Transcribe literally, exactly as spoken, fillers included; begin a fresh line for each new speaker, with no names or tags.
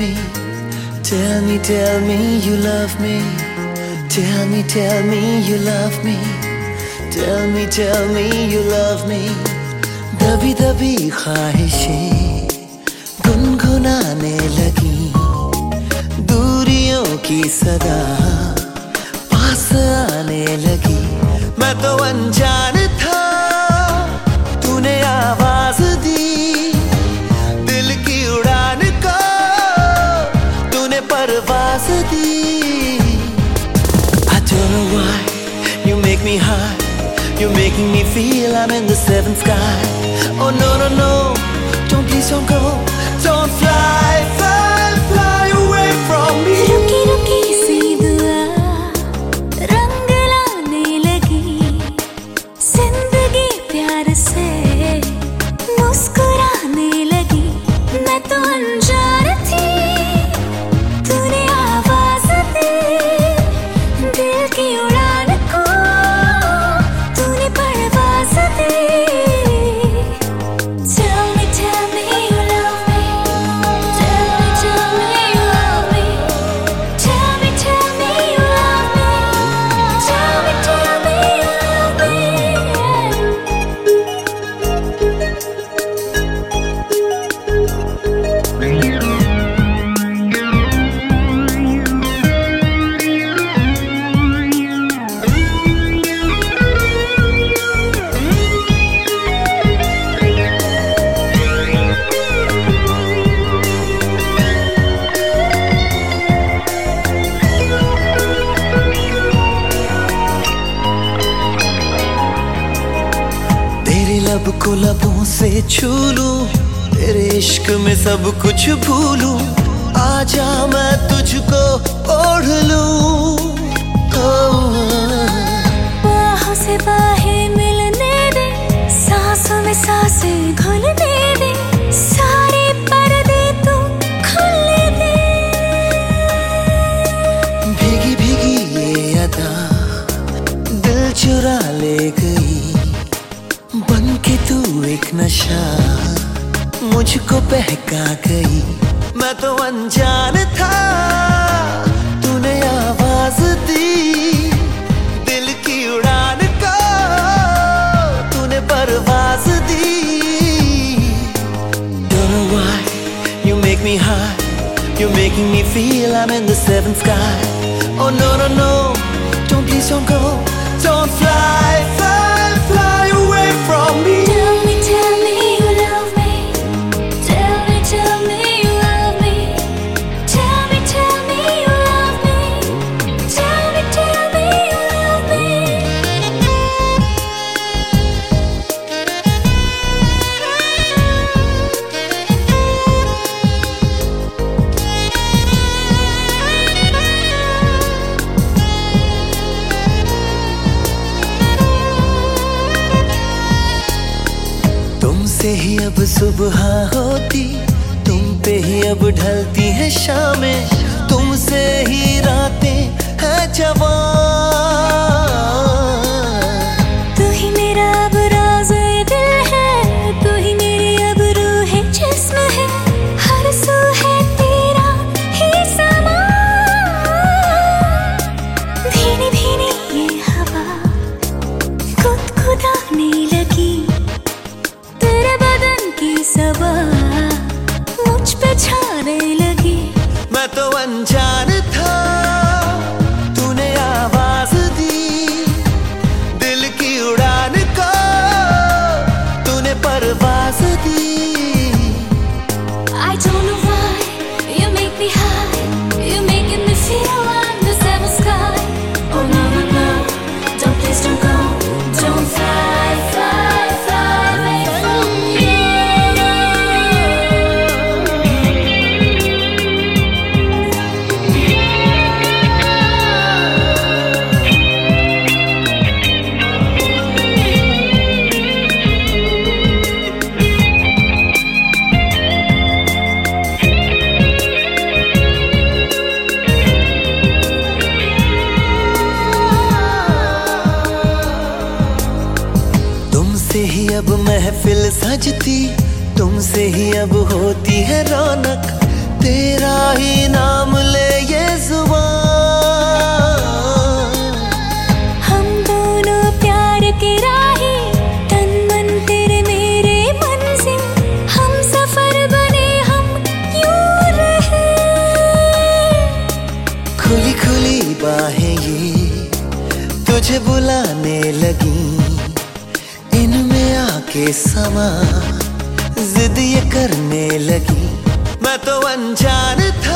me. Tell me, tell me you love me. Tell me, tell me you love me. Tell me, tell me you love me. दबी दबी ख्वाहिशें गुनगुनाने लगी, दूरियों की सदा पास आने लगी। मैं तो अनजान था, तूने आवाज दी, दिल की उड़ान को तूने परवाज दी। I don't know why you make me high, you're making me feel I'm in the seventh sky. Oh no no no, don't please don't go, don't fly, fly, fly away from me.
रुकी रुकी सी दुआ रंग लाने लगी, जिंदगी प्यार से मुस्कुराने लगी। मैं तो अनजान थी, तूने आवाज दी, दिल की उड़ान को तूने परवाज दी। Tell me, tell me you love me. Tell me, tell me you love me. Tell me, tell me you love me. Tell me, tell me you love me.
तेरे लब को लबों से छू लूं, तेरे इश्क में सब कुछ भूलूं। आजा मैं तुझको ओढ़ लूं।
बाहों से बाहें मिलने दे, सांसों में सांसें घुलने दे, सारे पर्दे तू खुलने दे।
भीगी भीगी ये अदा दिल चुरा ले गई, बन के तू एक नशा मुझको बहका गई। मैं तो अनजान था, तूने आवाज दी, दिल की उड़ान को तूने परवाज दी। Don't know why you make me high, you're making me feel I'm in the seventh sky. Oh no no no, don't please don't go, don't fly, fly, fly away from me.
Tell me, tell me you love me. Tell me, tell me you love me. Tell me, tell me you love me. Tell me, tell me you love me.
तुमसे ही अब सुबह होती, तुम पे ही अब ढलती है शामें, तुमसे ही रातें हैं जवान।
तू ही मेरा अब राज़-ए दिल है, तू ही मेरी अब रूह जिस्म है, हर सू है तेरा ही सामान। धीमी धीमी ये हवा गुदगुदाने लगी, तेरे बदन की सबा मुझ पे छाने लगी।
मैं तो अनजान था, तूने आवाज दी, दिल की उड़ान को तूने परवाज दी।
I don't know why you make me high, you making me feel I'm the seventh sky. Oh no no no, don't please don't go, don't fly, fly, fly away from me.
तुमसे ही अब महफिल सजती, तुमसे ही अब होती है रौनक, तेरा रहे समा, जिद ये करने लगी, मैं तो अनजान था।